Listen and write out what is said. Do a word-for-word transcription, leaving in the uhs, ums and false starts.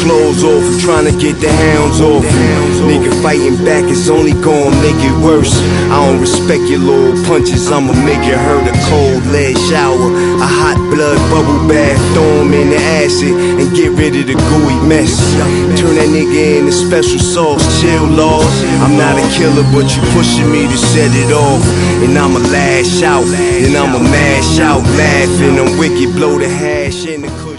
clothes off, I'm trying to get the hounds off. Nigga fighting back is only gonna make it worse. I don't respect your little punches, I'ma make it hurt. A cold lead shower, a hot blood bubble bath, throw him in the acid and get rid of the gooey mess. Turn that nigga into special sauce, chill Lord. I'm not a killer, but you pushing me to set it off. And I'ma lash out, and I'ma mash out, laughing. I'm wicked, blow the hash in the cushion.